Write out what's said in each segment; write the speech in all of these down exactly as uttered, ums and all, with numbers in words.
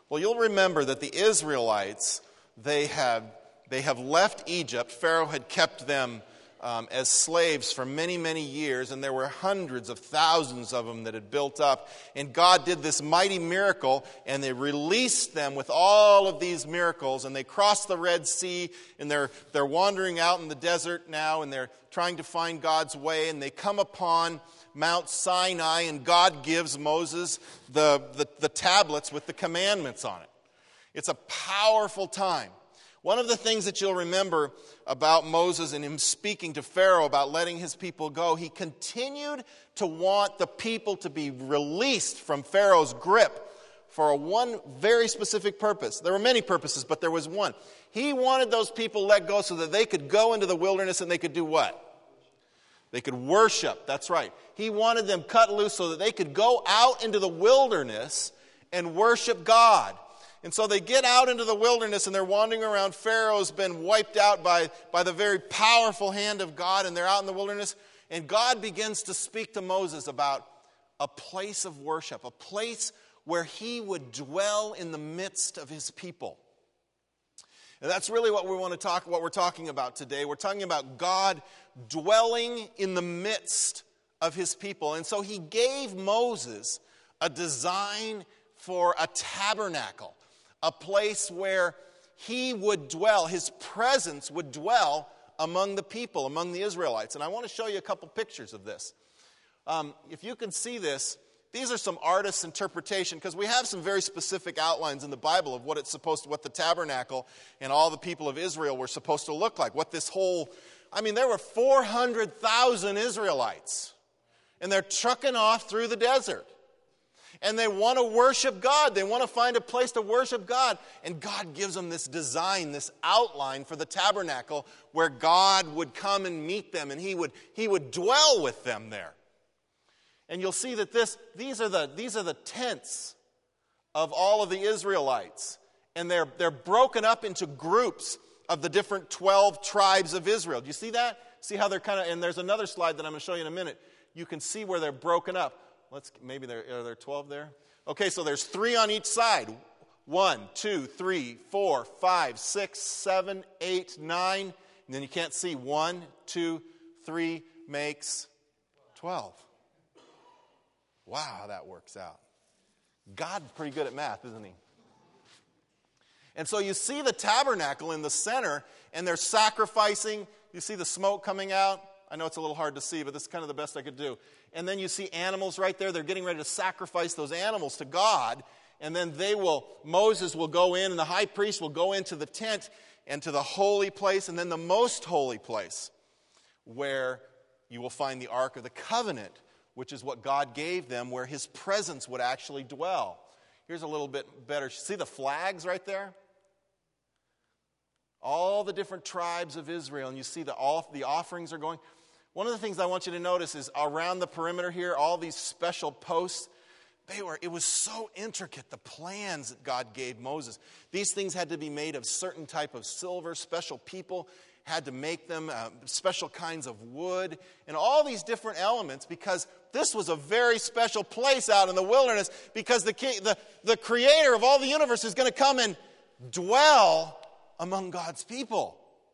Well, you'll remember that the Israelites, they had they have left Egypt. Pharaoh had kept them um, as slaves for many, many years, and there were hundreds of thousands of them that had built up. And God did this mighty miracle, and they released them with all of these miracles, and they crossed the Red Sea, and they're they're wandering out in the desert now, and they're trying to find God's way, and they come upon Mount Sinai, and God gives Moses the, the, the tablets with the commandments on it. It's a powerful time. One of the things that you'll remember about Moses and him speaking to Pharaoh about letting his people go, he continued to want the people to be released from Pharaoh's grip for a one very specific purpose. There were many purposes, but there was one. He wanted those people let go so that they could go into the wilderness and they could do what? They could worship. That's right. He wanted them cut loose so that they could go out into the wilderness and worship God. And so they get out into the wilderness and they're wandering around. Pharaoh's been wiped out by, by the very powerful hand of God, and they're out in the wilderness. And God begins to speak to Moses about a place of worship, a place where he would dwell in the midst of his people. And that's really what we want to talk, what we're talking about today. We're talking about God dwelling in the midst of his people. And so he gave Moses a design for a tabernacle, a place where he would dwell, his presence would dwell among the people, among the Israelites. And I want to show you a couple pictures of this. Um, if you can see this, these are some artists' interpretation, because we have some very specific outlines in the Bible of what it's supposed to, what the tabernacle and all the people of Israel were supposed to look like. What this whole, I mean, there were four hundred thousand Israelites, and they're trucking off through the desert. And they want to worship God. They want to find a place to worship God. And God gives them this design, this outline for the tabernacle where God would come and meet them, and he would, he would dwell with them there. And you'll see that this, these are the, these are the tents of all of the Israelites. And they're, they're broken up into groups of the different twelve tribes of Israel. Do you see that? See how they're kind of, and there's another slide that I'm going to show you in a minute. You can see where they're broken up. Let's, maybe there, are there twelve there? Okay, so there's three on each side. One, two, three, four, five, six, seven, eight, nine. And then you can't see. One, two, three makes twelve. Wow, how that works out. God's pretty good at math, isn't he? And so you see the tabernacle in the center, and they're sacrificing. You see the smoke coming out. I know it's a little hard to see, but this is kind of the best I could do. And then you see animals right there. They're getting ready to sacrifice those animals to God. And then they will, Moses will go in, and the high priest will go into the tent and to the holy place, and then the most holy place, where you will find the Ark of the Covenant, which is what God gave them, where his presence would actually dwell. Here's a little bit better. See the flags right there? All the different tribes of Israel, and you see the, all, the offerings are going. One of the things I want you to notice is around the perimeter here, all these special posts, they were, it was so intricate, the plans that God gave Moses. These things had to be made of certain type of silver. Special people had to make them, uh, special kinds of wood, and all these different elements, because this was a very special place out in the wilderness, because the, the, the creator of all the universe is going to come and dwell among God's people.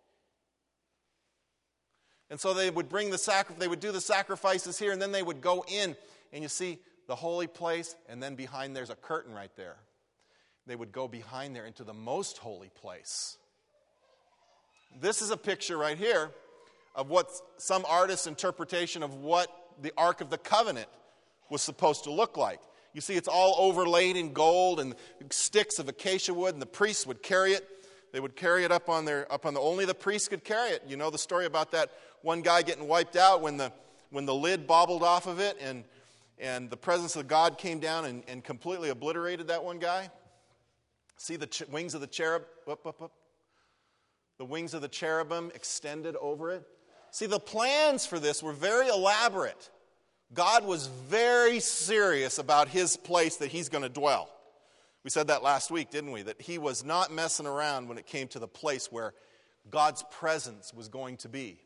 And so they would bring the sacri- they would do the sacrifices here, and then they would go in, and you see the holy place, and then behind there's a curtain right there. They would go behind there into the most holy place. This is a picture right here of what some artist's interpretation of what the Ark of the Covenant was supposed to look like. You see it's all overlaid in gold and sticks of acacia wood, and the priests would carry it. They would carry it up on their up on the only the priests could carry it. You know the story about that one guy getting wiped out when the when the lid bobbled off of it, and and the presence of God came down and, and completely obliterated that one guy. See the ch- wings of the cherub, up, up, up. The wings of the cherubim extended over it. See, the plans for this were very elaborate. God was very serious about his place that he's going to dwell. We said that last week, didn't we? That he was not messing around when it came to the place where God's presence was going to be.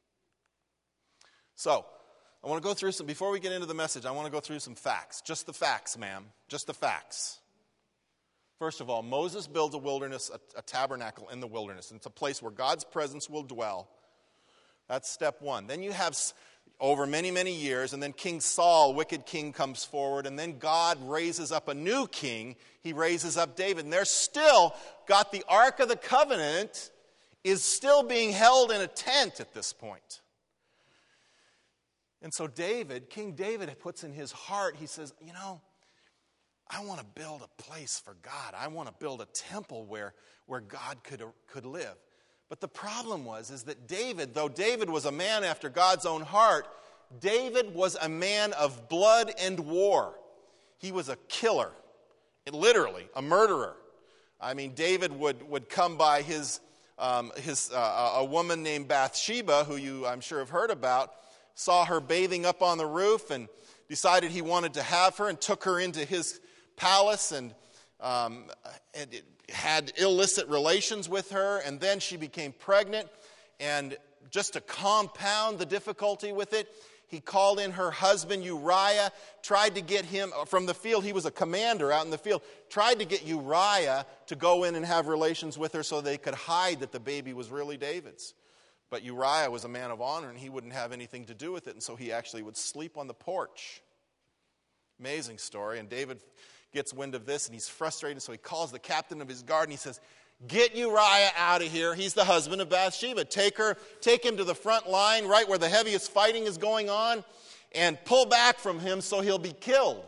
So, I want to go through some, before we get into the message, I want to go through some facts. Just the facts, ma'am. Just the facts. First of all, Moses builds a wilderness, a, a tabernacle in the wilderness. And it's a place where God's presence will dwell. That's step one. Then you have, over many, many years, and then King Saul, wicked king, comes forward, and then God raises up a new king. He raises up David. And they're still got the Ark of the Covenant is still being held in a tent at this point. And so David, King David puts in his heart, he says, you know, I want to build a place for God. I want to build a temple where, where God could, could live. But the problem was is that David, though David was a man after God's own heart, David was a man of blood and war. He was a killer, literally, a murderer. I mean, David would, would come by his, um, his uh, a woman named Bathsheba, who you, I'm sure, have heard about, saw her bathing up on the roof and decided he wanted to have her and took her into his palace and, um, and had illicit relations with her. And then she became pregnant. And just to compound the difficulty with it, he called in her husband Uriah, tried to get him from the field. He was a commander out in the field. Tried to get Uriah to go in and have relations with her so they could hide that the baby was really David's. But Uriah was a man of honor, and he wouldn't have anything to do with it, and so he actually would sleep on the porch. Amazing story. And David gets wind of this, and he's frustrated, so he calls the captain of his guard, and he says, get Uriah out of here. He's the husband of Bathsheba. Take her, take him to the front line, right where the heaviest fighting is going on, and pull back from him so he'll be killed.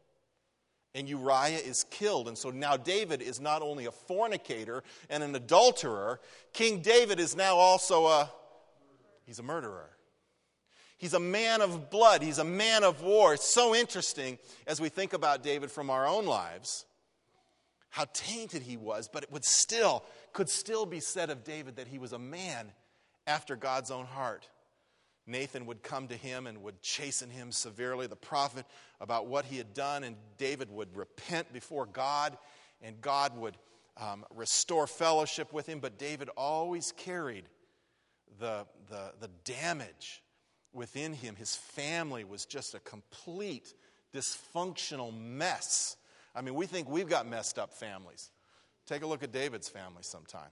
And Uriah is killed. And so now David is not only a fornicator and an adulterer, King David is now also a, he's a murderer. He's a man of blood. He's a man of war. It's so interesting as we think about David from our own lives, how tainted he was, but it would still, could still be said of David that he was a man after God's own heart. Nathan would come to him and would chasten him severely, the prophet, about what he had done, and David would repent before God, and God would um, restore fellowship with him. But David always carried the, the, the damage within him. His family was just a complete dysfunctional mess. I mean, we think we've got messed up families. Take a look at David's family sometime.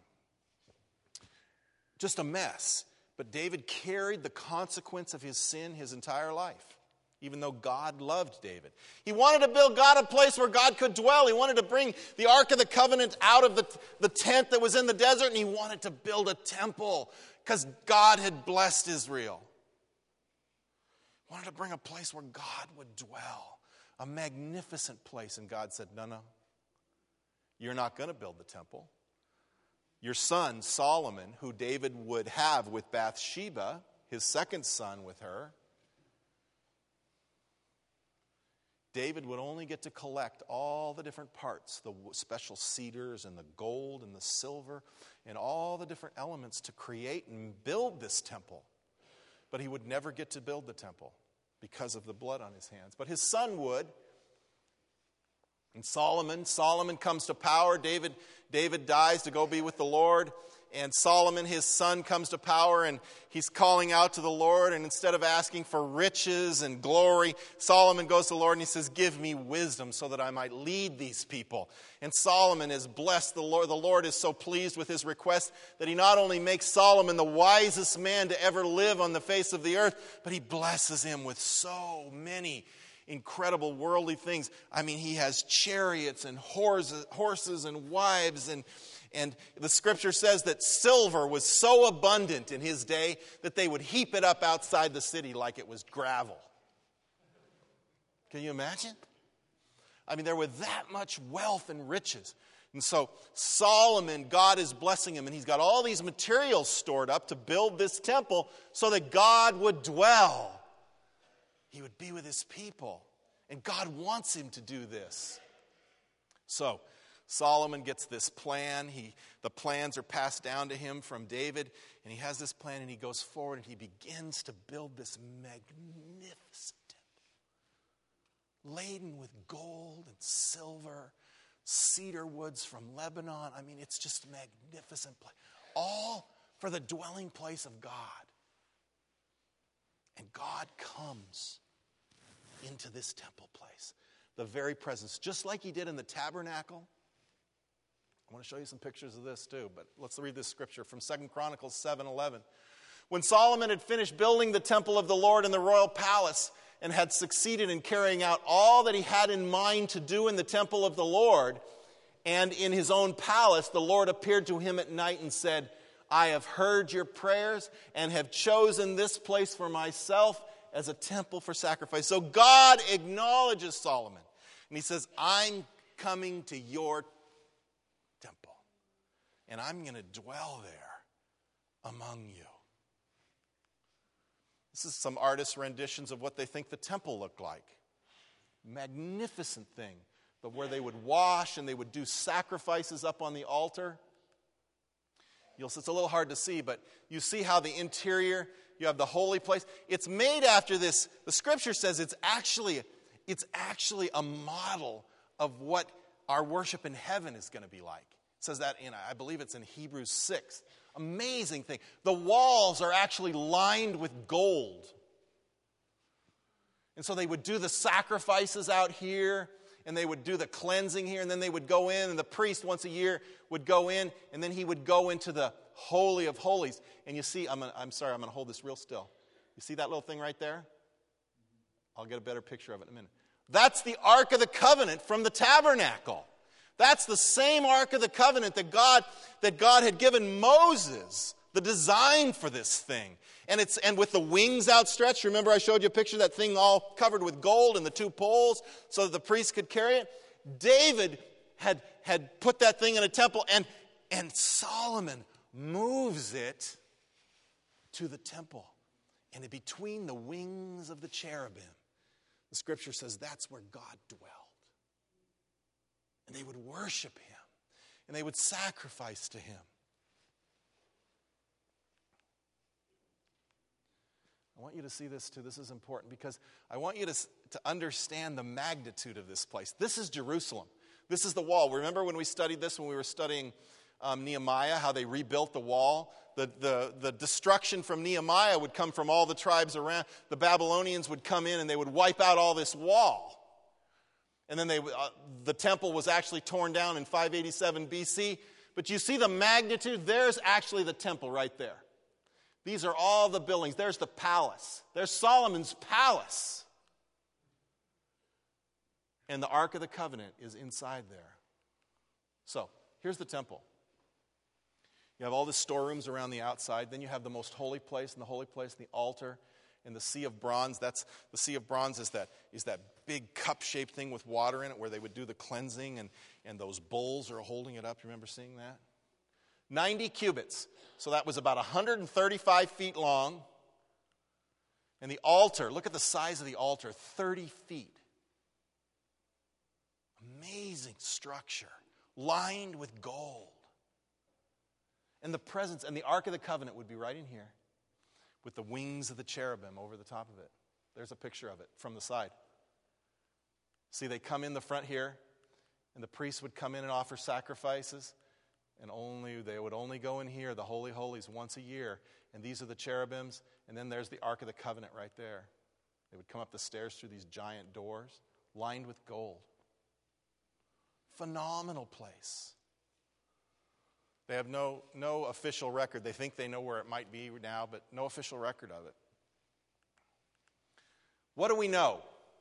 Just a mess. But David carried the consequence of his sin his entire life, even though God loved David. He wanted to build God a place where God could dwell. He wanted to bring the Ark of the Covenant out of the, the tent that was in the desert, and he wanted to build a temple because God had blessed Israel. He wanted to bring a place where God would dwell, a magnificent place. And God said, no, no, you're not going to build the temple. Your son, Solomon, who David would have with Bathsheba, his second son with her, David would only get to collect all the different parts, the special cedars and the gold and the silver and all the different elements to create and build this temple. But he would never get to build the temple because of the blood on his hands. But his son would. And Solomon, Solomon comes to power. David, David dies to go be with the Lord. And Solomon, his son, comes to power, and he's calling out to the Lord. And instead of asking for riches and glory, Solomon goes to the Lord and he says, give me wisdom so that I might lead these people. And Solomon is blessed. The Lord, the Lord is so pleased with his request that he not only makes Solomon the wisest man to ever live on the face of the earth, but he blesses him with so many incredible worldly things. I mean, he has chariots and horses, horses and wives, and and the scripture says that silver was so abundant in his day that they would heap it up outside the city like it was gravel. Can you imagine? I mean, there was that much wealth and riches. And so Solomon, God is blessing him, and he's got all these materials stored up to build this temple so that God would dwell. He would be with his people. And God wants him to do this. So Solomon gets this plan. He, the plans are passed down to him from David. And he has this plan, and he goes forward, and he begins to build this magnificent temple, laden with gold and silver, cedar woods from Lebanon. I mean, it's just a magnificent place. All for the dwelling place of God. And God comes into this temple place, the very presence, just like he did in the tabernacle. I want to show you some pictures of this too, but let's read this scripture from Second Chronicles seven eleven. When Solomon had finished building the temple of the Lord in the royal palace and had succeeded in carrying out all that he had in mind to do in the temple of the Lord and in his own palace, the Lord appeared to him at night and said, I have heard your prayers and have chosen this place for myself as a temple for sacrifice. So God acknowledges Solomon. And he says, I'm coming to your temple. And I'm going to dwell there among you. This is some artists' renditions of what they think the temple looked like. Magnificent thing. But where they would wash and they would do sacrifices up on the altar. You'll, it's a little hard to see, but you see how the interior, you have the holy place. It's made after this. The scripture says it's actually, it's actually a model of what our worship in heaven is going to be like. It says that in, I believe it's in Hebrews six. Amazing thing. The walls are actually lined with gold. And so they would do the sacrifices out here, and they would do the cleansing here, and then they would go in, and the priest once a year would go in, and then he would go into the Holy of Holies. And you see, I'm, gonna, I'm sorry, I'm going to hold this real still. You see that little thing right there? I'll get a better picture of it in a minute. That's the Ark of the Covenant from the tabernacle. That's the same Ark of the Covenant that God, that God had given Moses, the design for this thing. And it's and with the wings outstretched, remember I showed you a picture of that thing all covered with gold and the two poles so that the priest could carry it? David had, had put that thing in a temple, and, and Solomon moves it to the temple. And in between the wings of the cherubim, the scripture says that's where God dwelled. And they would worship him. And they would sacrifice to him. I want you to see this too. This is important because I want you to, to understand the magnitude of this place. This is Jerusalem. This is the wall. Remember when we studied this, when we were studying um, Nehemiah, how they rebuilt the wall? The, the, the destruction from Nehemiah would come from all the tribes around. The Babylonians would come in and they would wipe out all this wall. And then they, uh, the temple was actually torn down in five eighty-seven B C. But you see the magnitude? There's actually the temple right there. These are all the buildings. There's the palace. There's Solomon's palace. And the Ark of the Covenant is inside there. So, here's the temple. You have all the storerooms around the outside. Then you have the most holy place, and the holy place, and the altar, and the sea of bronze. That's the sea of bronze is that is that big cup-shaped thing with water in it where they would do the cleansing, and, and those bowls are holding it up. You remember seeing that? ninety cubits. So that was about one hundred thirty-five feet long. And the altar, look at the size of the altar, thirty feet. Amazing structure, lined with gold. And the presence, and the Ark of the Covenant would be right in here with the wings of the cherubim over the top of it. There's a picture of it from the side. See, they come in the front here, and the priests would come in and offer sacrifices. And only they would only go in here, the Holy Holies, once a year. And these are the cherubims. And then there's the Ark of the Covenant right there. They would come up the stairs through these giant doors, lined with gold. Phenomenal place. They have no, no official record. They think they know where it might be now, but no official record of it. What do we know?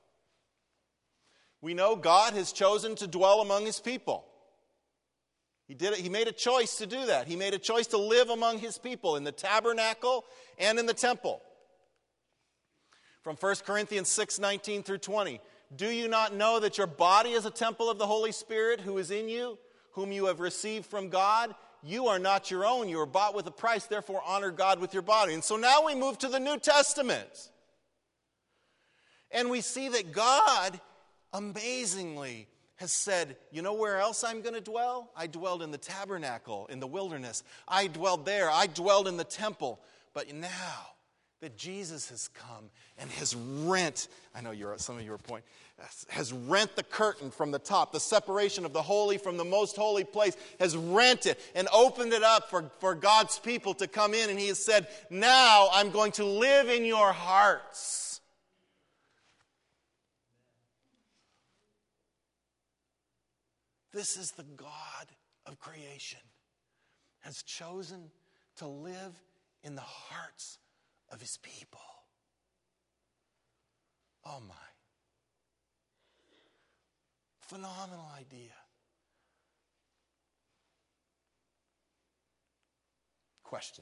We know God has chosen to dwell among his people. He did it. He made a choice to do that. He made a choice to live among his people in the tabernacle and in the temple. From First Corinthians six, nineteen through twenty. Do you not know that your body is a temple of the Holy Spirit who is in you, whom you have received from God? You are not your own. You are bought with a price. Therefore, honor God with your body. And so now we move to the New Testament. And we see that God, amazingly, has said, you know where else I'm going to dwell? I dwelled in the tabernacle, in the wilderness. I dwelled there. I dwelled in the temple. But now that Jesus has come and has rent, I know you're, some of you are pointing, has rent the curtain from the top, the separation of the holy from the most holy place, has rent it and opened it up for, for God's people to come in. And he has said, now I'm going to live in your hearts. This is the God of creation has chosen to live in the hearts of his people. Oh my. Phenomenal idea. Question.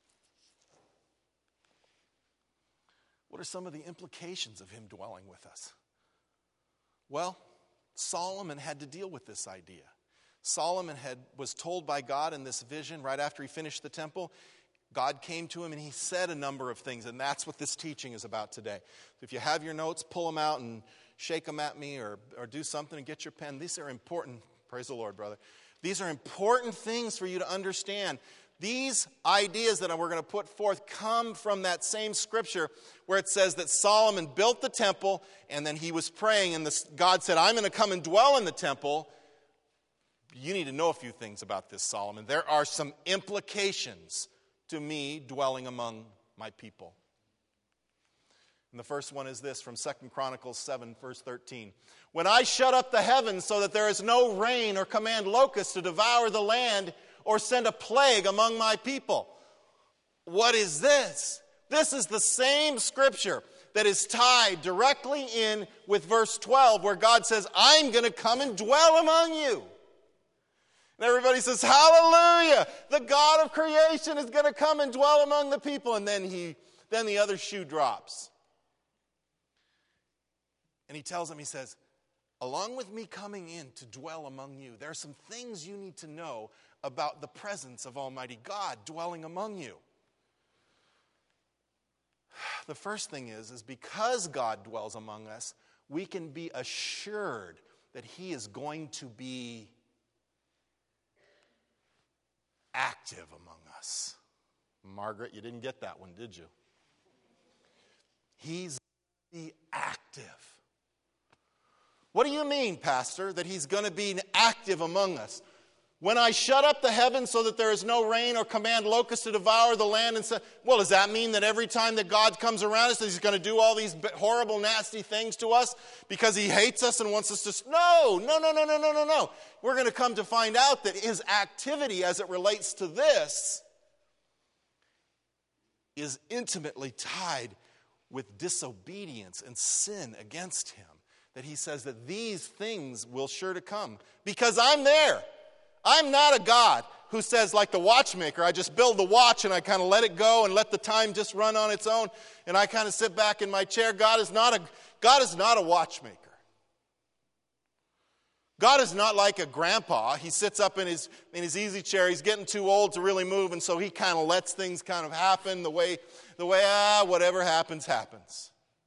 What are some of the implications of him dwelling with us? Well, Solomon had to deal with this idea. Solomon had was told by God in this vision right after he finished the temple. God came to him and he said a number of things, and that's what this teaching is about today. If you have your notes, pull them out and shake them at me, or, or do something and get your pen. These are important. Praise the Lord, brother. These are important things for you to understand. These ideas that we're going to put forth come from that same scripture where it says that Solomon built the temple and then he was praying and this, God said, I'm going to come and dwell in the temple. You need to know a few things about this, Solomon. There are some implications to me dwelling among my people. And the first one is this from Second Chronicles seven, verse thirteen. When I shut up the heavens so that there is no rain or command locusts to devour the land or send a plague among my people. What is this? This is the same scripture that is tied directly in with verse twelve where God says, I'm going to come and dwell among you. And everybody says, hallelujah! The God of creation is going to come and dwell among the people. And then he, then the other shoe drops. And he tells them, he says, along with me coming in to dwell among you, there are some things you need to know about the presence of Almighty God dwelling among you. The first thing is, is because God dwells among us, we can be assured that he is going to be active among us. Margaret, you didn't get that one, did you? He's going to be active. What do you mean, Pastor, that he's going to be active among us? When I shut up the heavens so that there is no rain or command locusts to devour the land and say, well, does that mean that every time that God comes around us that he's going to do all these horrible, nasty things to us because he hates us and wants us to... No, no, no, no, no, no, no, no. We're going to come to find out that his activity as it relates to this is intimately tied with disobedience and sin against him. That he says that these things will sure to come because I'm there. I'm not a God who says, like the watchmaker, I just build the watch and I kind of let it go and let the time just run on its own and I kind of sit back in my chair. God is not a, God is not a watchmaker. God is not like a grandpa. He sits up in his, in his easy chair. He's getting too old to really move, and so he kind of lets things kind of happen the way, the way ah, whatever happens, happens.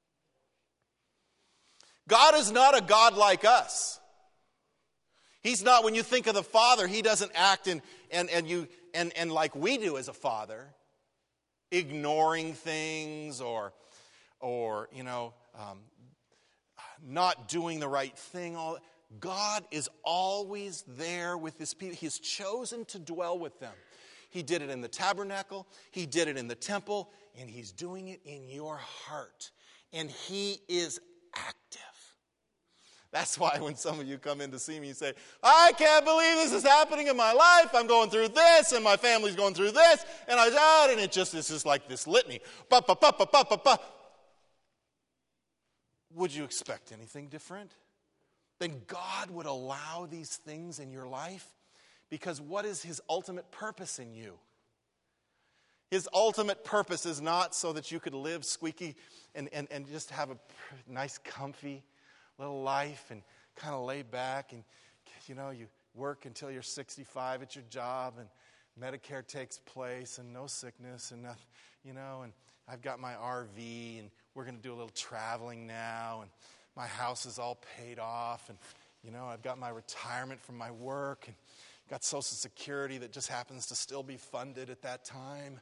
God is not a God like us. He's not, when you think of the Father, he doesn't act in, and, and, you, and, and like we do as a father, ignoring things or, or you know, um, not doing the right thing. All God is always there with his people. He's chosen to dwell with them. He did it in the tabernacle. He did it in the temple. And he's doing it in your heart. And he is active. That's why when some of you come in to see me, you say, I can't believe this is happening in my life. I'm going through this, and my family's going through this, and I died, and it just is just like this litany. Ba, ba, ba, ba, ba, ba, ba. Would you expect anything different? Then God would allow these things in your life, because what is his ultimate purpose in you? His ultimate purpose is not so that you could live squeaky and, and, and just have a nice, comfy little life and kind of lay back and, you know, you work until you're sixty-five at your job and Medicare takes place and no sickness and nothing, you know, and I've got my R V and we're going to do a little traveling now and my house is all paid off and, you know, I've got my retirement from my work and got Social Security that just happens to still be funded at that time.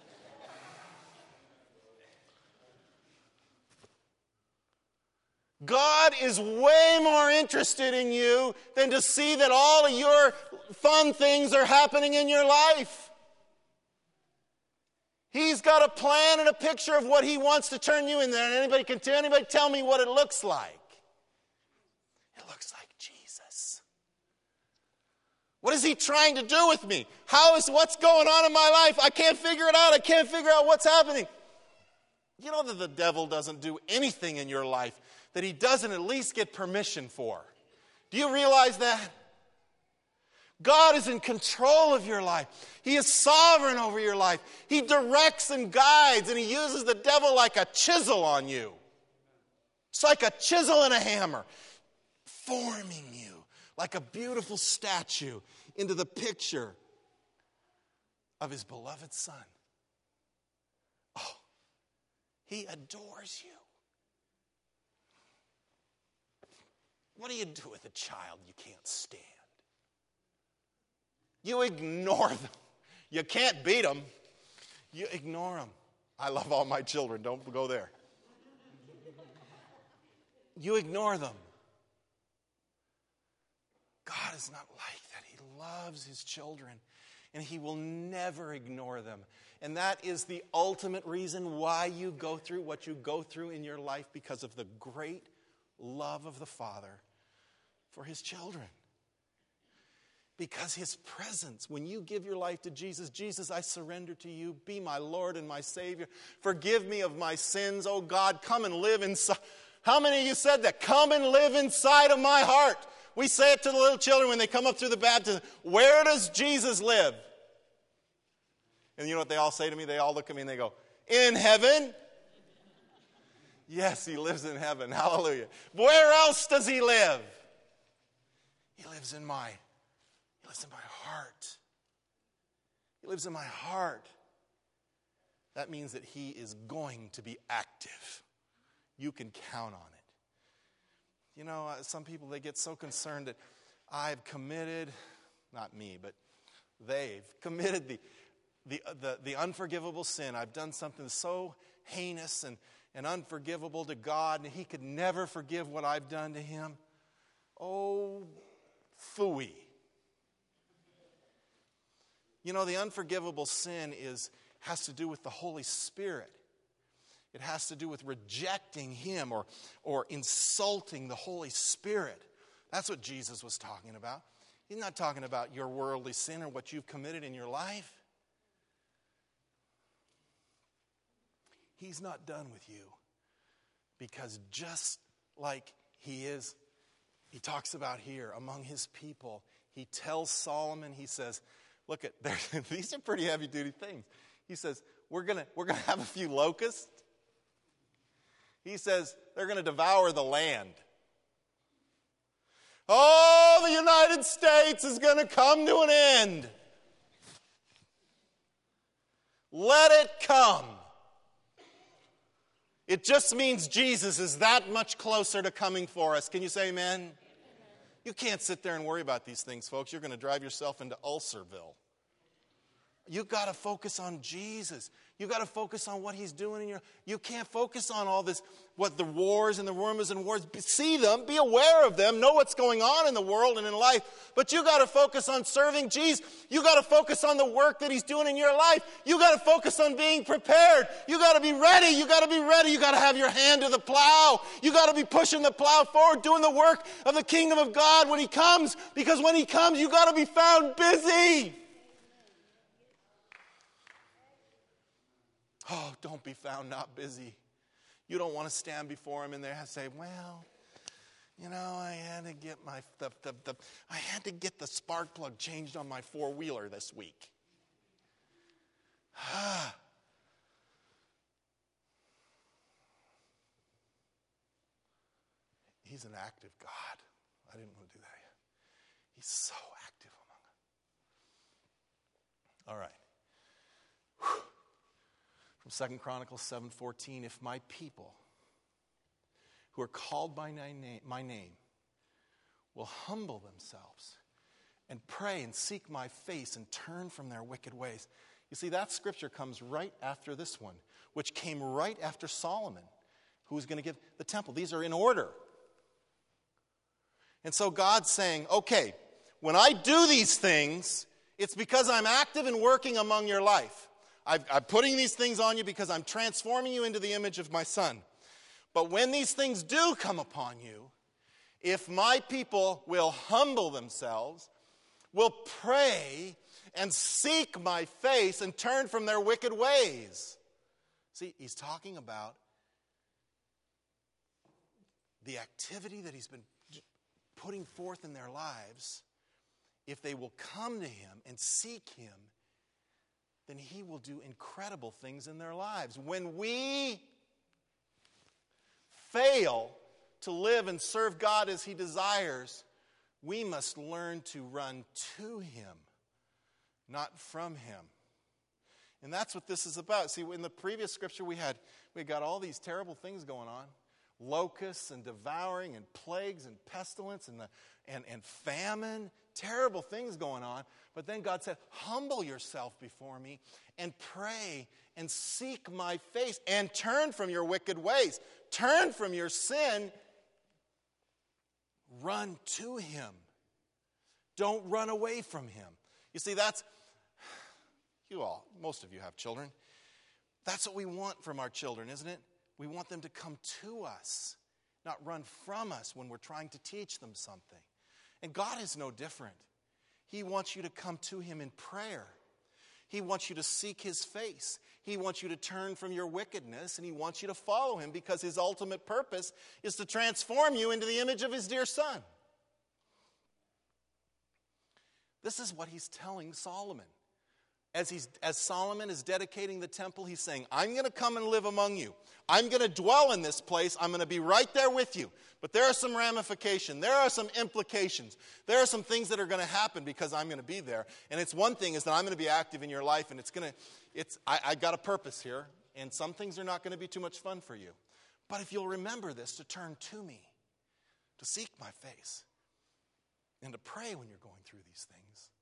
God is way more interested in you than to see that all of your fun things are happening in your life. He's got a plan and a picture of what he wants to turn you in there. And anybody can tell anybody tell me what it looks like. It looks like Jesus. What is he trying to do with me? How is what's going on in my life? I can't figure it out. I can't figure out what's happening. You know that the devil doesn't do anything in your life that he doesn't at least get permission for. Do you realize that? God is in control of your life. He is sovereign over your life. He directs and guides, and he uses the devil like a chisel on you. It's like a chisel and a hammer, forming you like a beautiful statue into the picture of his beloved Son. Oh, he adores you. What do you do with a child you can't stand? You ignore them. You can't beat them. You ignore them. I love all my children. Don't go there. You ignore them. God is not like that. He loves his children, and he will never ignore them. And that is the ultimate reason why you go through what you go through in your life, because of the great love of the Father for his children. Because his presence, when you give your life to Jesus, Jesus, I surrender to you. Be my Lord and my Savior. Forgive me of my sins. Oh God, come and live inside. How many of you said that? Come and live inside of my heart. We say it to the little children when they come up through the baptism. Where does Jesus live? And you know what they all say to me? They all look at me and they go, in heaven. Yes, he lives in heaven. Hallelujah. Where else does he live? He lives in my He lives in my heart. He lives in my heart. That means that he is going to be active. You can count on it. You know, uh, some people, they get so concerned that I've committed, not me, but they've committed the, the, the, the unforgivable sin. I've done something so heinous and, and unforgivable to God, and he could never forgive what I've done to him. Oh, phooey. You know, the unforgivable sin is has to do with the Holy Spirit. It has to do with rejecting him or, or insulting the Holy Spirit. That's what Jesus was talking about. He's not talking about your worldly sin or what you've committed in your life. He's not done with you, because just like he is, he talks about here among his people, he tells Solomon, he says, look at, these are pretty heavy-duty things. He says, we're going we're gonna have a few locusts. He says, they're going to devour the land. Oh, the United States is going to come to an end. Let it come. It just means Jesus is that much closer to coming for us. Can you say amen? Amen. You can't sit there and worry about these things, folks. You're going to drive yourself into Ulcerville. You've got to focus on Jesus. You've got to focus on what he's doing in your... You can't focus on all this, what the wars and the rumors and wars. See them, be aware of them, know what's going on in the world and in life. But you got to focus on serving Jesus. You got to focus on the work that he's doing in your life. You got to focus on being prepared. You got to be ready. You got to be ready. You got to have your hand to the plow. You got to be pushing the plow forward, doing the work of the kingdom of God when he comes. Because when he comes, you got to be found busy. Oh, don't be found not busy. You don't want to stand before him and there and say, well, you know, I had to get my the, the, the I had to get the spark plug changed on my four-wheeler this week. He's an active God. I didn't want to do that yet. He's so active among us. All right. Whew. From Second Chronicles seven fourteen, if my people who are called by my name, my name will humble themselves and pray and seek my face and turn from their wicked ways. You see, that scripture comes right after this one, which came right after Solomon, who was going to give the temple. These are in order. And so God's saying, okay, when I do these things, it's because I'm active and working among your life. I've, I'm putting these things on you because I'm transforming you into the image of my Son. But when these things do come upon you, if my people will humble themselves, will pray and seek my face and turn from their wicked ways. See, he's talking about the activity that he's been putting forth in their lives. If they will come to him and seek him, then he will do incredible things in their lives. When we fail to live and serve God as he desires, we must learn to run to him, not from him. And that's what this is about. See, in the previous scripture we had, we got all these terrible things going on. Locusts and devouring and plagues and pestilence and, the, and, and famine. Terrible things going on. But then God said, humble yourself before me and pray and seek my face and turn from your wicked ways. Turn from your sin. Run to him. Don't run away from him. You see, that's, you all, most of you have children. That's what we want from our children, isn't it? We want them to come to us, not run from us when we're trying to teach them something. And God is no different. He wants you to come to him in prayer. He wants you to seek his face. He wants you to turn from your wickedness, and he wants you to follow him because his ultimate purpose is to transform you into the image of his dear Son. This is what he's telling Solomon. As, he's, as Solomon is dedicating the temple, he's saying, I'm going to come and live among you. I'm going to dwell in this place. I'm going to be right there with you. But there are some ramifications. There are some implications. There are some things that are going to happen because I'm going to be there. And it's one thing is that I'm going to be active in your life, and it's going to, it's, I, I got a purpose here, and some things are not going to be too much fun for you. But if you'll remember this, to turn to me, to seek my face, and to pray when you're going through these things.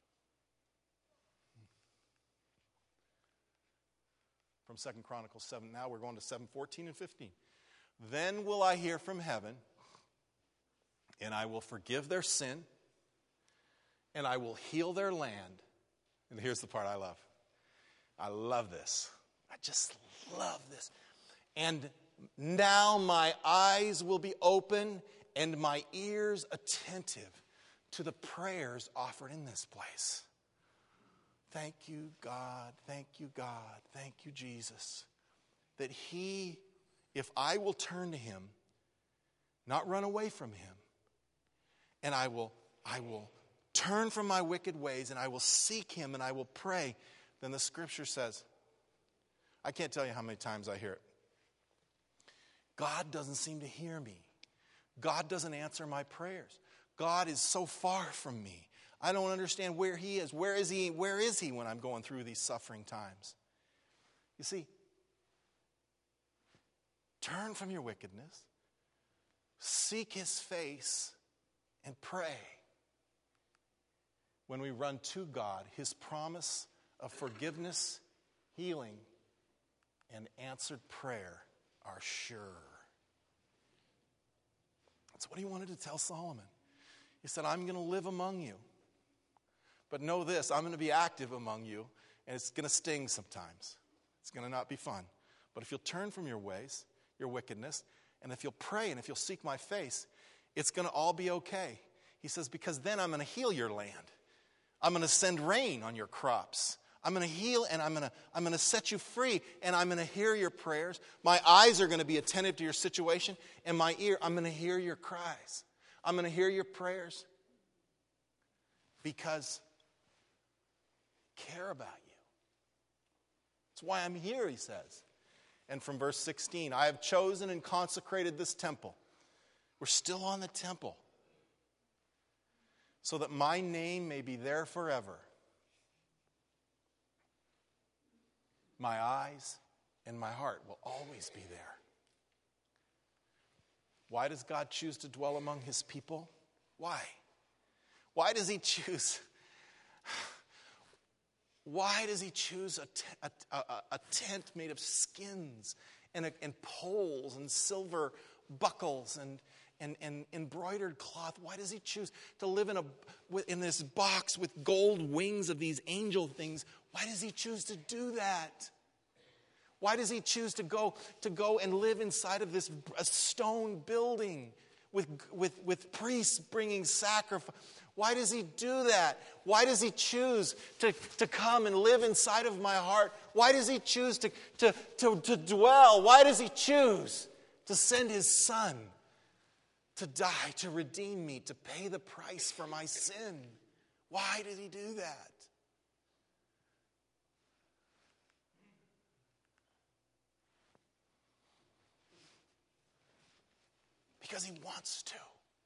From Second Chronicles seven, now we're going to seven, fourteen and fifteen. Then will I hear from heaven, and I will forgive their sin, and I will heal their land. And here's the part I love. I love this. I just love this. And now my eyes will be open and my ears attentive to the prayers offered in this place. Thank you, God. Thank you, God. Thank you, Jesus. That he, if I will turn to him, not run away from him, and I will, I will turn from my wicked ways, and I will seek him, and I will pray, then the scripture says, I can't tell you how many times I hear it. God doesn't seem to hear me. God doesn't answer my prayers. God is so far from me. I don't understand where he is. Where is he? Where is he when I'm going through these suffering times? You see, turn from your wickedness, seek his face, and pray. When we run to God, his promise of forgiveness, healing, and answered prayer are sure. That's what he wanted to tell Solomon. He said, I'm going to live among you. But know this, I'm going to be active among you, and it's going to sting sometimes. It's going to not be fun. But if you'll turn from your ways, your wickedness, and if you'll pray and if you'll seek my face, it's going to all be okay. He says, because then I'm going to heal your land. I'm going to send rain on your crops. I'm going to heal, and I'm going to, I'm going to set you free, and I'm going to hear your prayers. My eyes are going to be attentive to your situation, and my ear, I'm going to hear your cries. I'm going to hear your prayers because I care about you. That's why I'm here, he says. And from verse sixteen, I have chosen and consecrated this temple. We're still on the temple. So that my name may be there forever. My eyes and my heart will always be there. Why does God choose to dwell among his people? Why? Why does he choose? Why does he choose a, t- a, a, a tent made of skins and, a, and poles and silver buckles and, and, and embroidered cloth? Why does he choose to live in, a, in this box with gold wings of these angel things? Why does he choose to do that? Why does he choose to go to go and live inside of this a stone building with, with, with priests bringing sacrifice? Why does he do that? Why does he choose to, to come and live inside of my heart? Why does he choose to, to, to, to dwell? Why does he choose to send his son to die, to redeem me, to pay the price for my sin? Why did he do that? Because he wants to.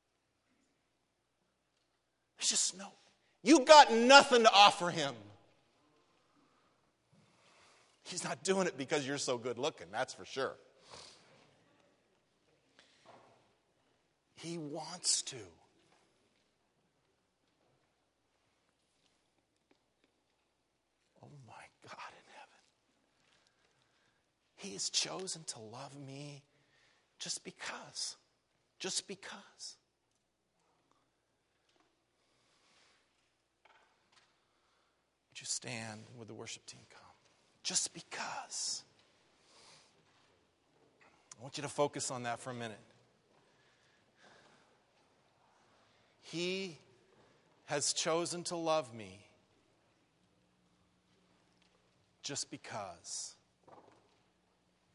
There's just no, you got nothing to offer him. He's not doing it because you're so good looking, that's for sure. He wants to. Oh my God in heaven. He has chosen to love me just because. Just because. Would you stand and would the worship team come? Just because. I want you to focus on that for a minute. He has chosen to love me just because.